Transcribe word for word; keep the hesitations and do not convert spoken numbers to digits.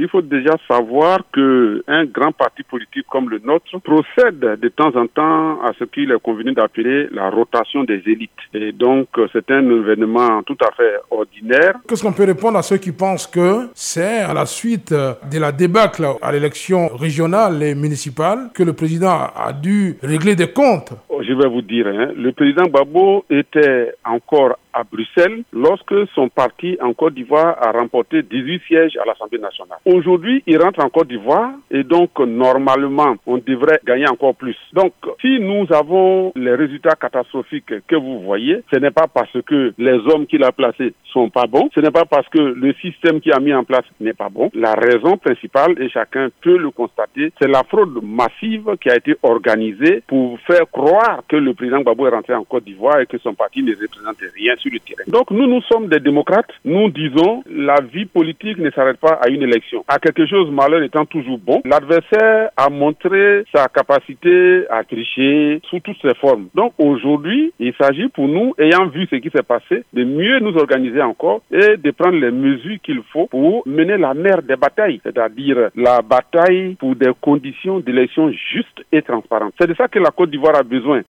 il faut déjà savoir qu'un grand parti politique comme le nôtre procède de temps en temps à ce qu'il est convenu d'appeler la rotation des élites. Et donc, c'est un événement tout à fait ordinaire. Qu'est-ce qu'on peut répondre à ceux qui pensent que c'est à la suite de la débâcle à l'élection régionale et municipale que le président a dû régler des comptes? Je vais vous dire, hein, le président Gbagbo était encore à Bruxelles lorsque son parti en Côte d'Ivoire a remporté dix-huit sièges à l'Assemblée nationale. Aujourd'hui, il rentre en Côte d'Ivoire et donc normalement, on devrait gagner encore plus. Donc, si nous avons les résultats catastrophiques que vous voyez, ce n'est pas parce que les hommes qu'il a placés sont pas bons, ce n'est pas parce que le système qu'il a mis en place n'est pas bon. La raison principale, et chacun peut le constater, c'est la fraude massive qui a été organisée pour faire croire que le président Gbagbo est rentré en Côte d'Ivoire et que son parti ne représente rien sur le terrain. Donc nous, nous sommes des démocrates. Nous disons, la vie politique ne s'arrête pas à une élection. À quelque chose, malheur étant toujours bon, l'adversaire a montré sa capacité à tricher sous toutes ses formes. Donc aujourd'hui, il s'agit pour nous, ayant vu ce qui s'est passé, de mieux nous organiser encore et de prendre les mesures qu'il faut pour mener la mère des batailles, c'est-à-dire la bataille pour des conditions d'élection justes et transparentes. C'est de ça que la Côte d'Ivoire a besoin.